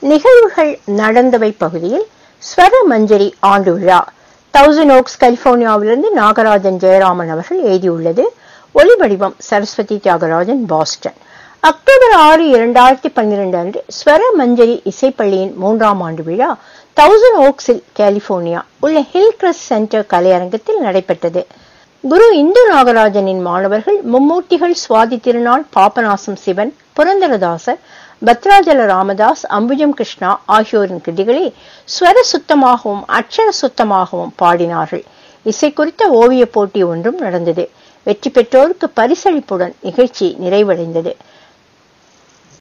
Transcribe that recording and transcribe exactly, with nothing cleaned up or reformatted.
நிகழ்வுகள் நடந்தவை பகுதியில் ஸ்வர மஞ்சரி ஆண்டு விழா. தௌசண்ட் ஓக்ஸ் கலிபோர்னியாவிலிருந்து நாகராஜன் ஜெயராமன் அவர்கள் எழுதியுள்ளது. ஒலிவடிவம் சரஸ்வதி தியாகராஜன், பாஸ்டன். அக்டோபர் ஆறு இரண்டாயிரத்தி பன்னிரண்டு அன்று ஸ்வர மஞ்சரி இசைப்பள்ளியின் மூன்றாம் ஆண்டு விழா தௌசண்ட் ஓக்ஸில் கலிபோர்னியா உள்ள ஹில் கிரஸ்ட் சென்டர் கலையரங்கத்தில் நடைபெற்றது. குரு இந்து நாகராஜனின் மாணவர்கள் மும்மூர்த்திகள், சுவாதி திருநாள், பாபநாசம் சிவன், புரந்தரதாசர், பத்ராஜல ராமதாஸ், அம்புஜம் கிருஷ்ணா ஆகியோரின் கிருதிகளை ஸ்வர சுத்தமாகவும் அக்ஷர சுத்தமாகவும் பாடினார்கள். இசை குறித்த ஓவிய போட்டி ஒன்றும் நடந்தது. வெற்றி பெற்றோருக்கு பரிசளிப்புடன் நிகழ்ச்சி நிறைவடைந்தது.